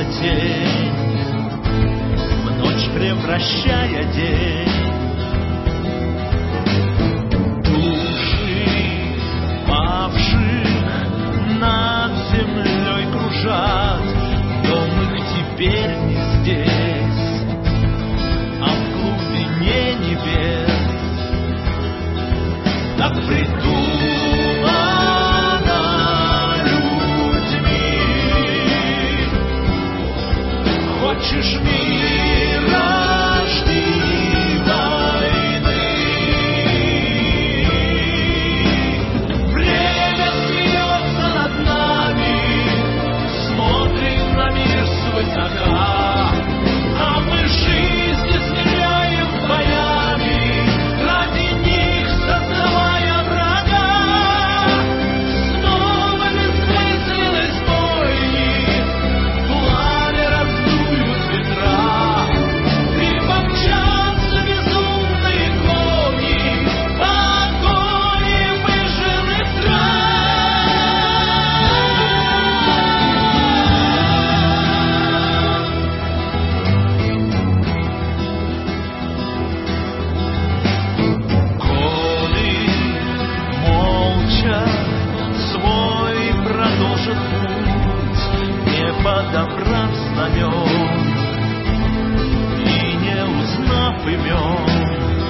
тень, в ночь превращая день. Души павших над землей кружат, дом их теперь не здесь, а в глубине небес. Так придумано людьми. Хочешь мира, жди войны. Время смеется над нами, смотрит на мир свысока, а мы жизни смиряем боями, ради них создавая врага. Снова бессмысленность бойни, пламя раздуют ветра, и помчатся безумные кони по огонь выжженных трав. Коли молча свой продолжит путь, не подобрав знамен и не узнав имен.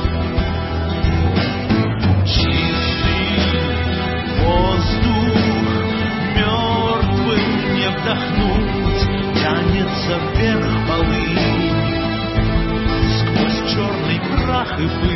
Чистый воздух мертвым не вдохнуть, тянется вверх полынь сквозь черный прах и пыль.